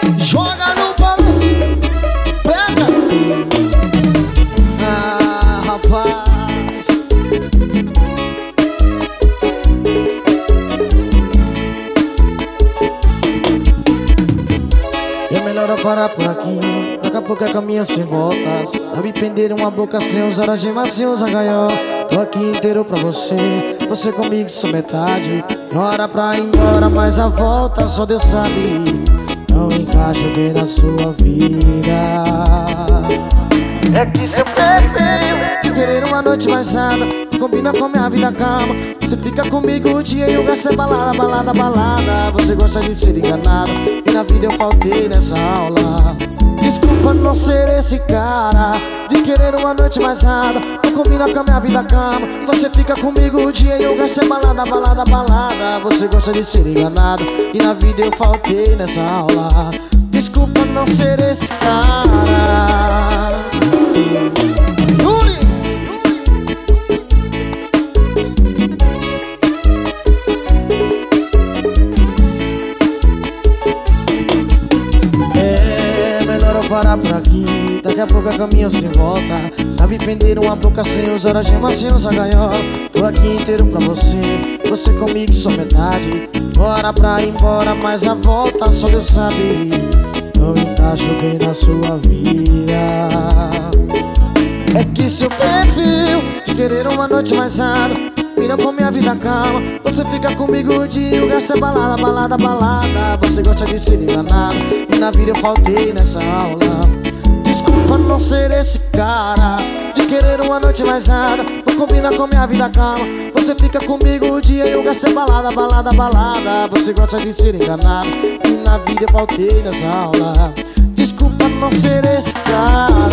Joga no balanço, pega. Ah, rapaz, é melhor eu parar por aqui. Daqui a pouco é caminho sem volta. Sabe prender uma boca sem usar a gema, sem usar gaiola. Tô aqui inteiro pra você, você comigo sou metade. Hora pra ir embora, mas a volta só Deus sabe. Não encaixa bem na sua vida. É que seu perfil de querer uma noite mais nada combina com minha vida calma. Você fica comigo o dia e o gasto é balada, balada, balada. Você gosta de ser enganado e na vida eu faltei nessa aula. Desculpa não ser esse cara de querer uma noite mais nada, não combina com a minha vida calma. Você fica comigo o dia e eu gasto é balada, balada, balada. Você gosta de ser enganado e na vida eu faltei nessa aula. Desculpa não ser esse cara. Yuri! É melhor eu parar por aqui. Daqui a pouco é caminho sem volta. Sabe prender uma boca sem usar a gema, sem usar gaiola. Tô aqui inteiro pra você, você comigo sou metade. Bora pra ir embora, mas a volta só Deus sabe. Não encaixo bem na sua vida. É que seu perfil de querer uma noite mais nada combina com minha vida calma. Você fica comigo o dia e o gasto é balada, balada, balada. Você gosta de ser enganado e na vida eu faltei nessa aula. Desculpa não ser esse cara de querer uma noite mais nada, não combina com minha vida calma. Você fica comigo o dia e o gasto é balada, balada, balada. Você gosta de ser enganado e na vida eu faltei nessa aula. Desculpa não ser esse cara.